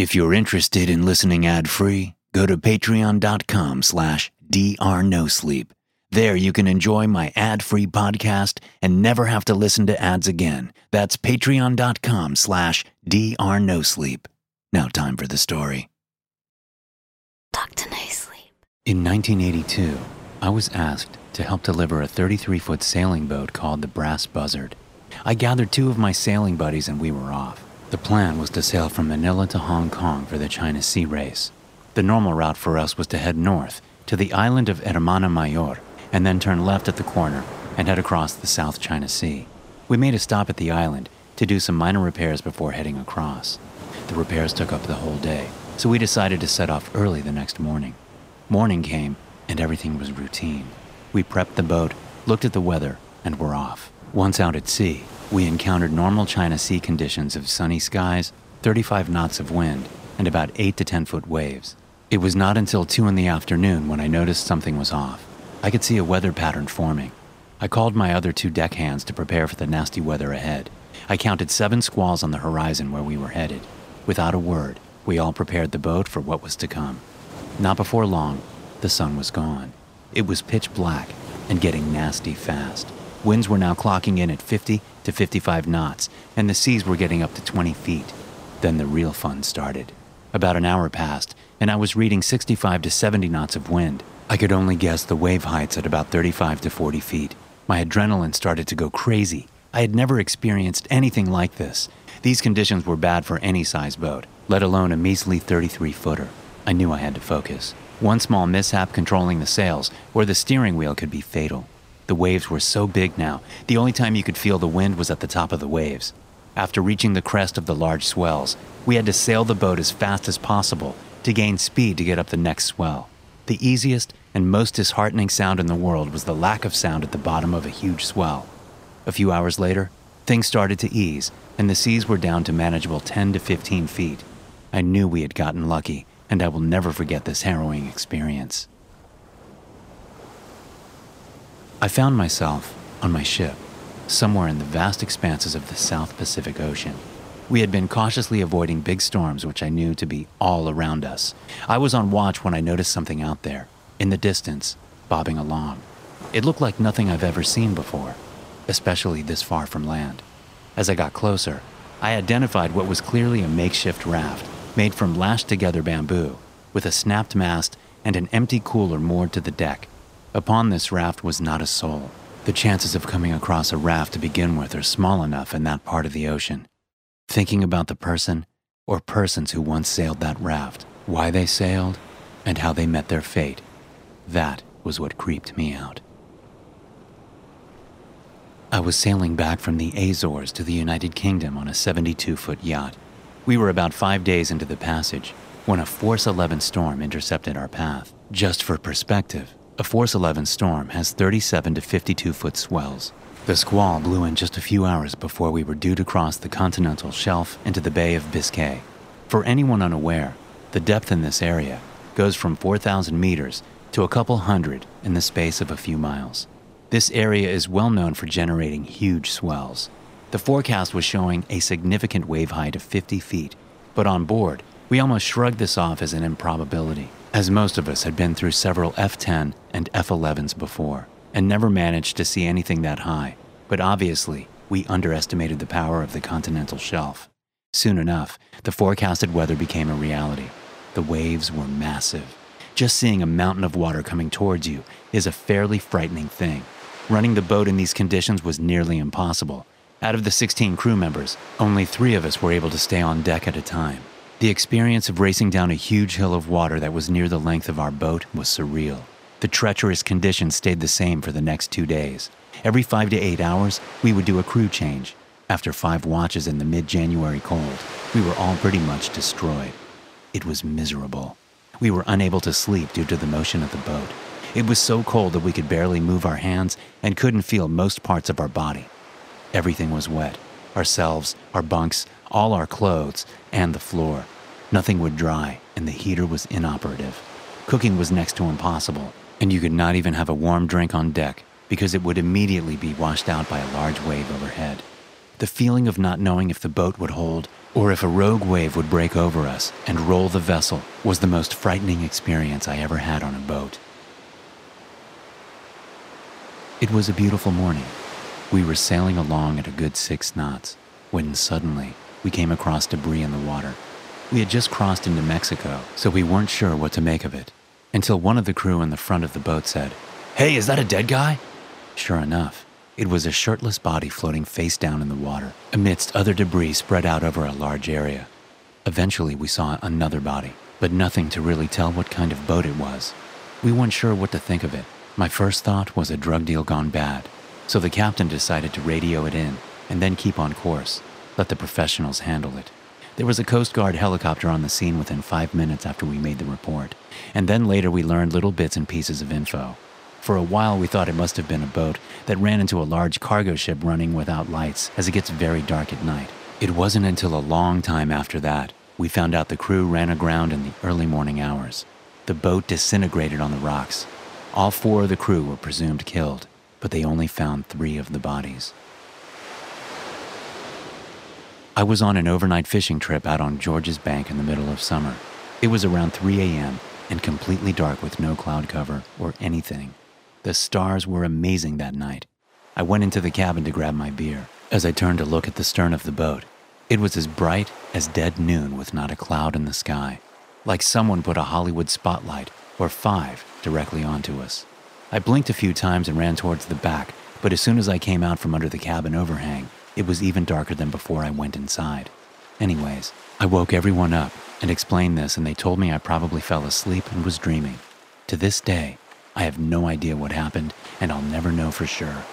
If you're interested in listening ad-free, go to patreon.com/drnosleep. There you can enjoy my ad-free podcast and never have to listen to ads again. That's patreon.com/drnosleep. Now time for the story. Dr. No Sleep. In 1982, I was asked to help deliver a 33-foot sailing boat called the Brass Buzzard. I gathered 2 of my sailing buddies and we were off. The plan was to sail from Manila to Hong Kong for the China Sea Race. The normal route for us was to head north to the island of Hermana Mayor and then turn left at the corner and head across the South China Sea. We made a stop at the island to do some minor repairs before heading across. The repairs took up the whole day, so we decided to set off early the next morning. Morning came and everything was routine. We prepped the boat, looked at the weather, and were off. Once out at sea, we encountered normal China Sea conditions of sunny skies, 35 knots of wind, and about 8 to 10 foot waves. It was not until 2 in the afternoon when I noticed something was off. I could see a weather pattern forming. I called my other 2 deckhands to prepare for the nasty weather ahead. I counted 7 squalls on the horizon where we were headed. Without a word, we all prepared the boat for what was to come. Not before long, the sun was gone. It was pitch black and getting nasty fast. Winds were now clocking in at 50 to 55 knots, and the seas were getting up to 20 feet. Then the real fun started. About an hour passed, and I was reading 65 to 70 knots of wind. I could only guess the wave heights at about 35 to 40 feet. My adrenaline started to go crazy. I had never experienced anything like this. These conditions were bad for any size boat, let alone a measly 33-footer. I knew I had to focus. One small mishap controlling the sails or the steering wheel could be fatal. The waves were so big now, the only time you could feel the wind was at the top of the waves. After reaching the crest of the large swells, we had to sail the boat as fast as possible to gain speed to get up the next swell. The easiest and most disheartening sound in the world was the lack of sound at the bottom of a huge swell. A few hours later, things started to ease, and the seas were down to manageable 10 to 15 feet. I knew we had gotten lucky, and I will never forget this harrowing experience. I found myself on my ship, somewhere in the vast expanses of the South Pacific Ocean. We had been cautiously avoiding big storms, which I knew to be all around us. I was on watch when I noticed something out there, in the distance, bobbing along. It looked like nothing I've ever seen before, especially this far from land. As I got closer, I identified what was clearly a makeshift raft made from lashed-together bamboo, with a snapped mast and an empty cooler moored to the deck. Upon this raft was not a soul. The chances of coming across a raft to begin with are small enough in that part of the ocean. Thinking about the person or persons who once sailed that raft, why they sailed, and how they met their fate, that was what creeped me out. I was sailing back from the Azores to the United Kingdom on a 72-foot yacht. We were about 5 days into the passage when a Force 11 storm intercepted our path. Just for perspective, a Force 11 storm has 37 to 52-foot swells. The squall blew in just a few hours before we were due to cross the continental shelf into the Bay of Biscay. For anyone unaware, the depth in this area goes from 4,000 meters to a couple hundred in the space of a few miles. This area is well known for generating huge swells. The forecast was showing a significant wave height of 50 feet, but on board, we almost shrugged this off as an improbability, as most of us had been through several F-10 and F-11s before, and never managed to see anything that high. But obviously, we underestimated the power of the continental shelf. Soon enough, the forecasted weather became a reality. The waves were massive. Just seeing a mountain of water coming towards you is a fairly frightening thing. Running the boat in these conditions was nearly impossible. Out of the 16 crew members, only 3 of us were able to stay on deck at a time. The experience of racing down a huge hill of water that was near the length of our boat was surreal. The treacherous conditions stayed the same for the next 2 days. Every 5 to 8 hours, we would do a crew change. After 5 watches in the mid-January cold, we were all pretty much destroyed. It was miserable. We were unable to sleep due to the motion of the boat. It was so cold that we could barely move our hands and couldn't feel most parts of our body. Everything was wet. Ourselves, our bunks, all our clothes, and the floor. Nothing would dry, and the heater was inoperative. Cooking was next to impossible, and you could not even have a warm drink on deck because it would immediately be washed out by a large wave overhead. The feeling of not knowing if the boat would hold or if a rogue wave would break over us and roll the vessel was the most frightening experience I ever had on a boat. It was a beautiful morning. We were sailing along at a good 6 knots when suddenly we came across debris in the water. We had just crossed into Mexico, so we weren't sure what to make of it, until one of the crew in the front of the boat said, "Hey, is that a dead guy?" Sure enough, it was a shirtless body floating face down in the water, amidst other debris spread out over a large area. Eventually, we saw another body, but nothing to really tell what kind of boat it was. We weren't sure what to think of it. My first thought was a drug deal gone bad, so the captain decided to radio it in and then keep on course, let the professionals handle it. There was a Coast Guard helicopter on the scene within 5 minutes after we made the report, and then later we learned little bits and pieces of info. For a while, we thought it must have been a boat that ran into a large cargo ship running without lights, as it gets very dark at night. It wasn't until a long time after that we found out the crew ran aground in the early morning hours. The boat disintegrated on the rocks. All 4 of the crew were presumed killed, but they only found 3 of the bodies. I was on an overnight fishing trip out on George's Bank in the middle of summer. It was around 3 a.m. and completely dark with no cloud cover or anything. The stars were amazing that night. I went into the cabin to grab my beer. As I turned to look at the stern of the boat, it was as bright as dead noon with not a cloud in the sky, like someone put a Hollywood spotlight or 5 directly onto us. I blinked a few times and ran towards the back, but as soon as I came out from under the cabin overhang, it was even darker than before I went inside. Anyways, I woke everyone up and explained this, and they told me I probably fell asleep and was dreaming. To this day, I have no idea what happened, and I'll never know for sure.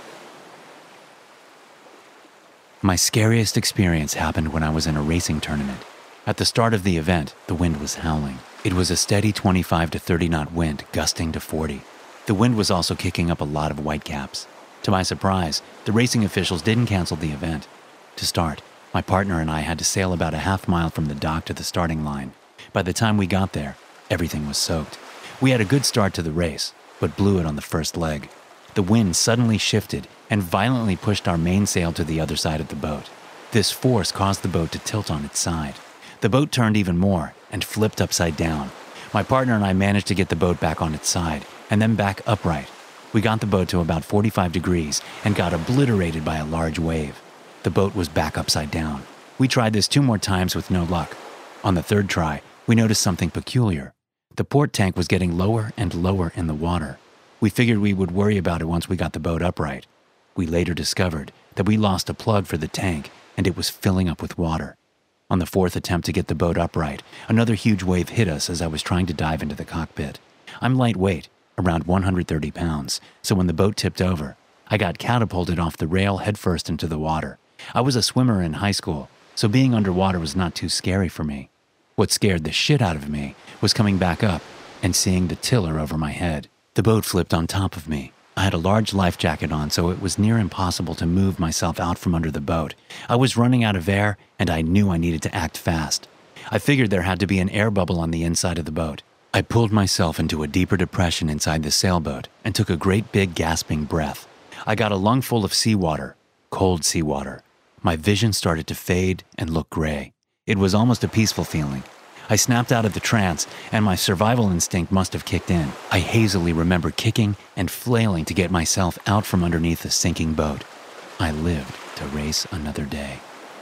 My scariest experience happened when I was in a racing tournament. At the start of the event, the wind was howling. It was a steady 25 to 30 knot wind, gusting to 40. The wind was also kicking up a lot of whitecaps. To my surprise, the racing officials didn't cancel the event. To start, my partner and I had to sail about a half mile from the dock to the starting line. By the time we got there, everything was soaked. We had a good start to the race, but blew it on the first leg. The wind suddenly shifted and violently pushed our mainsail to the other side of the boat. This force caused the boat to tilt on its side. The boat turned even more and flipped upside down. My partner and I managed to get the boat back on its side and then back upright. We got the boat to about 45 degrees and got obliterated by a large wave. The boat was back upside down. We tried this 2 more times with no luck. On the 3rd try, we noticed something peculiar. The port tank was getting lower and lower in the water. We figured we would worry about it once we got the boat upright. We later discovered that we lost a plug for the tank and it was filling up with water. On the 4th attempt to get the boat upright, another huge wave hit us as I was trying to dive into the cockpit. I'm lightweight, around 130 pounds, so when the boat tipped over, I got catapulted off the rail headfirst into the water. I was a swimmer in high school, so being underwater was not too scary for me. What scared the shit out of me was coming back up and seeing the tiller over my head. The boat flipped on top of me. I had a large life jacket on, so it was near impossible to move myself out from under the boat. I was running out of air, and I knew I needed to act fast. I figured there had to be an air bubble on the inside of the boat. I pulled myself into a deeper depression inside the sailboat and took a great big gasping breath. I got a lungful of seawater, cold seawater. My vision started to fade and look gray. It was almost a peaceful feeling. I snapped out of the trance, and my survival instinct must have kicked in. I hazily remember kicking and flailing to get myself out from underneath the sinking boat. I lived to race another day.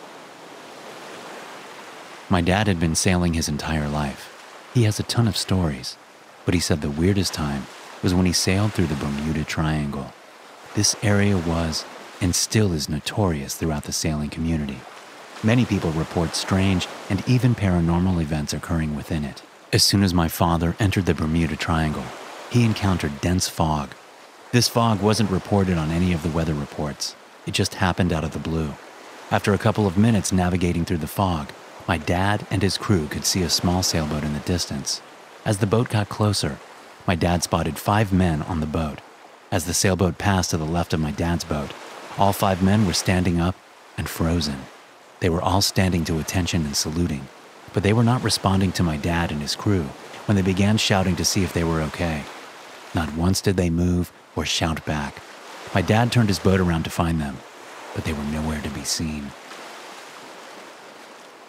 My dad had been sailing his entire life. He has a ton of stories, but he said the weirdest time was when he sailed through the Bermuda Triangle. This area was, and still is, notorious throughout the sailing community. Many people report strange and even paranormal events occurring within it. As soon as my father entered the Bermuda Triangle, he encountered dense fog. This fog wasn't reported on any of the weather reports. It just happened out of the blue. After a couple of minutes navigating through the fog, my dad and his crew could see a small sailboat in the distance. As the boat got closer, my dad spotted 5 men on the boat. As the sailboat passed to the left of my dad's boat, all 5 men were standing up and frozen. They were all standing to attention and saluting, but they were not responding to my dad and his crew when they began shouting to see if they were okay. Not once did they move or shout back. My dad turned his boat around to find them, but they were nowhere to be seen.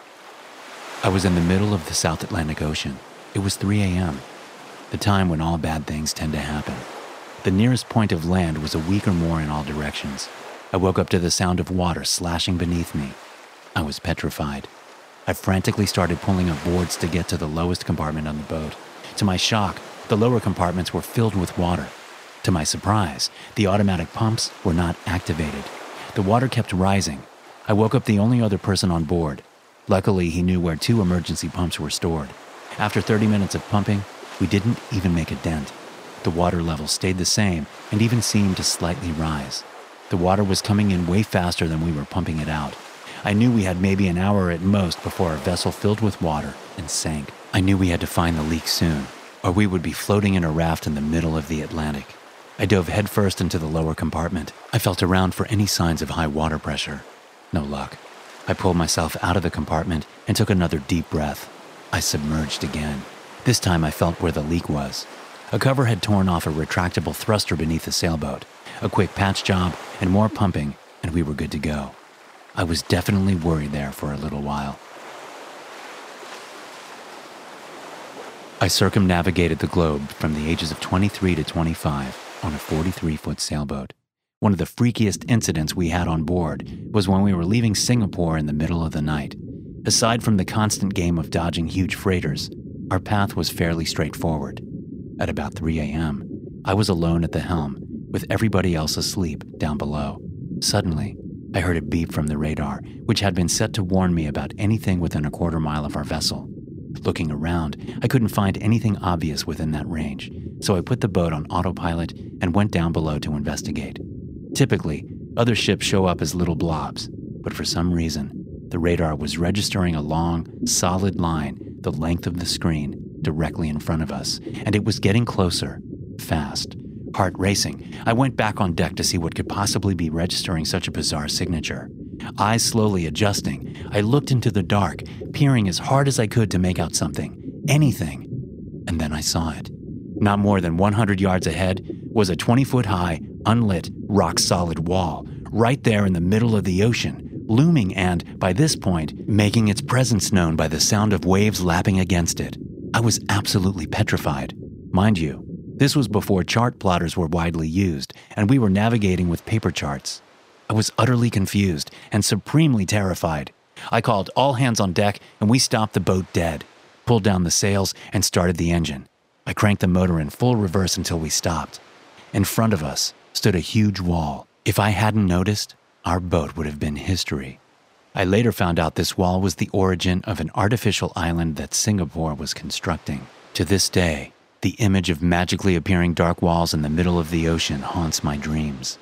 I was in the middle of the South Atlantic Ocean. It was 3 a.m., the time when all bad things tend to happen. The nearest point of land was a week or more in all directions. I woke up to the sound of water slashing beneath me. I was petrified. I frantically started pulling up boards to get to the lowest compartment on the boat. To my shock, the lower compartments were filled with water. To my surprise, the automatic pumps were not activated. The water kept rising. I woke up the only other person on board. Luckily, he knew where 2 emergency pumps were stored. After 30 minutes of pumping, we didn't even make a dent. The water level stayed the same and even seemed to slightly rise. The water was coming in way faster than we were pumping it out. I knew we had maybe an hour at most before our vessel filled with water and sank. I knew we had to find the leak soon, or we would be floating in a raft in the middle of the Atlantic. I dove headfirst into the lower compartment. I felt around for any signs of high water pressure. No luck. I pulled myself out of the compartment and took another deep breath. I submerged again. This time I felt where the leak was. A cover had torn off a retractable thruster beneath the sailboat. A quick patch job and more pumping, and we were good to go. I was definitely worried there for a little while. I circumnavigated the globe from the ages of 23 to 25 on a 43-foot sailboat. One of the freakiest incidents we had on board was when we were leaving Singapore in the middle of the night. Aside from the constant game of dodging huge freighters, our path was fairly straightforward. At about 3 a.m., I was alone at the helm, with everybody else asleep down below. Suddenly, I heard a beep from the radar, which had been set to warn me about anything within a quarter mile of our vessel. Looking around, I couldn't find anything obvious within that range, so I put the boat on autopilot and went down below to investigate. Typically, other ships show up as little blobs, but for some reason, the radar was registering a long, solid line the length of the screen directly in front of us, and it was getting closer, fast. Heart racing, I went back on deck to see what could possibly be registering such a bizarre signature. Eyes slowly adjusting, I looked into the dark, peering as hard as I could to make out something, anything. And then I saw it. Not more than 100 yards ahead was a 20-foot-high, unlit, rock-solid wall, right there in the middle of the ocean, looming and, by this point, making its presence known by the sound of waves lapping against it. I was absolutely petrified. Mind you, this was before chart plotters were widely used, and we were navigating with paper charts. I was utterly confused and supremely terrified. I called all hands on deck, and we stopped the boat dead, pulled down the sails, and started the engine. I cranked the motor in full reverse until we stopped. In front of us stood a huge wall. If I hadn't noticed, our boat would have been history. I later found out this wall was the origin of an artificial island that Singapore was constructing. To this day, the image of magically appearing dark walls in the middle of the ocean haunts my dreams.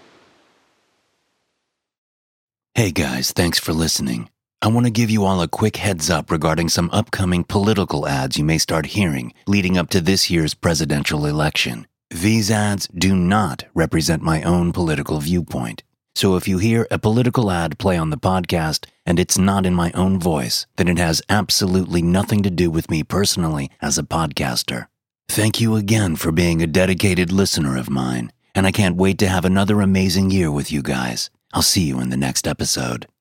Hey guys, thanks for listening. I want to give you all a quick heads up regarding some upcoming political ads you may start hearing leading up to this year's presidential election. These ads do not represent my own political viewpoint. So if you hear a political ad play on the podcast and it's not in my own voice, then it has absolutely nothing to do with me personally as a podcaster. Thank you again for being a dedicated listener of mine, and I can't wait to have another amazing year with you guys. I'll see you in the next episode.